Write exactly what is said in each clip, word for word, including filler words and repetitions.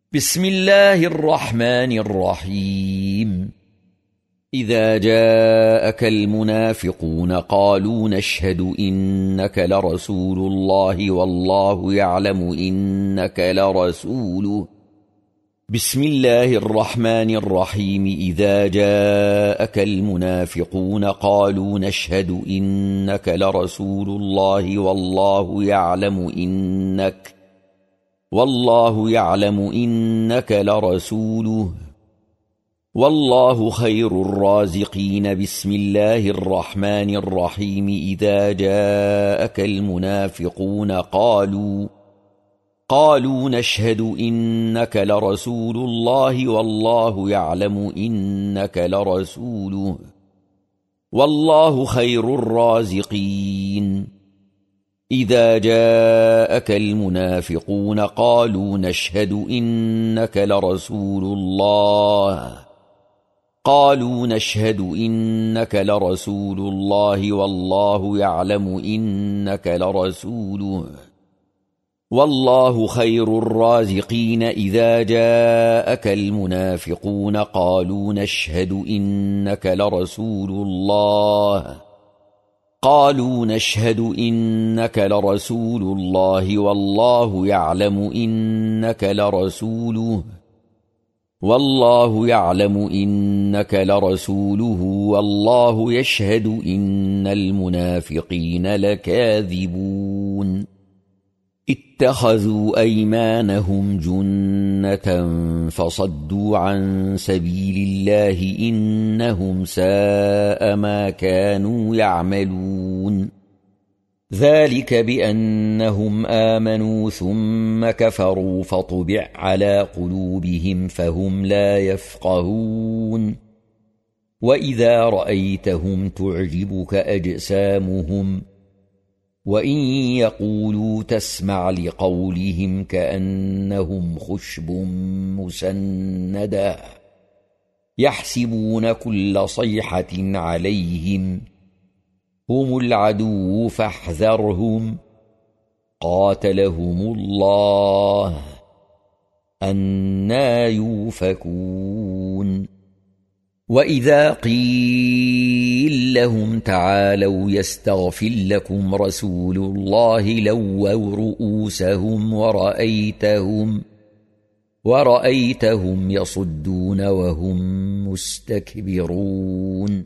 بسم الله الرحمن الرحيم. إذا جاءك المنافقون قالوا نشهد إنك لرسول الله والله يعلم إنك لرسوله. بسم الله الرحمن الرحيم. إذا جاءك المنافقون قالوا نشهد إنك لرسول الله والله يعلم إنك والله يعلم إنك لرسوله والله خير الرازقين. بسم الله الرحمن الرحيم. إذا جاءك المنافقون قالوا قالوا نشهد إنك لرسول الله والله يعلم إنك لرسوله والله خير الرازقين. إذا جاءك المنافقون قالوا نشهد إنك لرسول الله قالوا نشهد إنك لرسول الله والله يعلم إنك لرسوله والله خير الرازقين. إذا جاءك المنافقون قالوا نشهد إنك لرسول الله قالوا نشهد إنك لرسول الله والله يعلم إنك لرسوله والله يعلم إنك لرسوله والله يشهد إن المنافقين لكاذبون. اتخذوا أيمانهم جنة فصدوا عن سبيل الله إنهم ساء ما كانوا يعملون. ذلك بأنهم آمنوا ثم كفروا فطبع على قلوبهم فهم لا يفقهون. وإذا رأيتهم تعجبك أجسامهم وإن يقولوا تسمع لقولهم كأنهم خشب مسندة يحسبون كل صيحة عليهم هم العدو فاحذرهم قاتلهم الله أنى يؤفكون. وإذا قيل لهم تعالوا يستغفر لكم رسول الله لووا رؤوسهم ورأيتهم ورأيتهم يصدون وهم مستكبرون.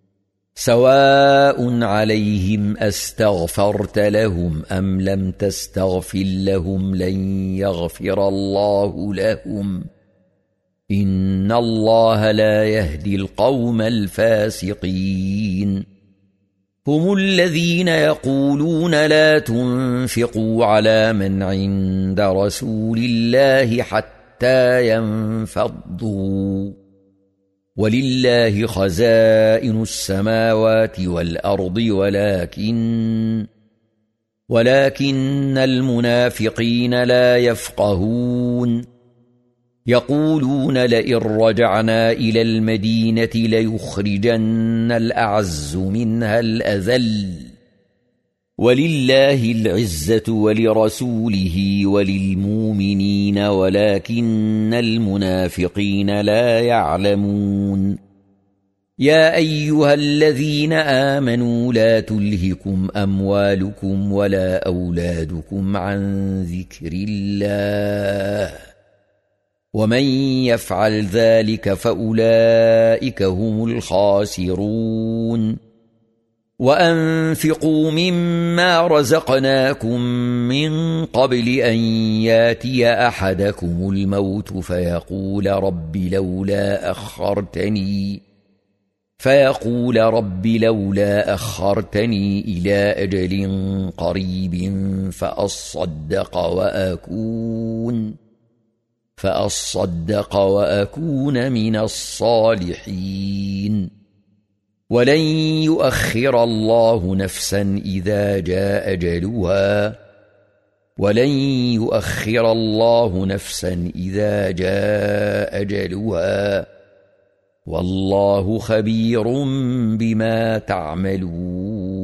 سواء عليهم أستغفرت لهم أم لم تستغفر لهم لن يغفر الله لهم إن الله لا يهدي القوم الفاسقين. هم الذين يقولون لا تنفقوا على من عند رسول الله حتى ينفضوا ولله خزائن السماوات والأرض ولكن ولكن المنافقين لا يفقهون. يقولون لئن رجعنا إلى المدينة ليخرجن الأعز منها الأذل ولله العزة ولرسوله وللمؤمنين ولكن المنافقين لا يعلمون. يا أيها الذين آمنوا لا تلهكم أموالكم ولا أولادكم عن ذكر الله ومن يفعل ذلك فأولئك هم الخاسرون. وأنفقوا مما رزقناكم من قبل أن ياتي أحدكم الموت فيقول رب لولا أخرتني فيقول رب لولا أخرتني إلى أجل قريب فأصدق وأكون فأصدق وأكون من الصالحين. ولن يؤخر الله نفسا إذا جاء أجلها ولن يؤخر الله نفسا إذا جاء أجلها والله خبير بما تعملون.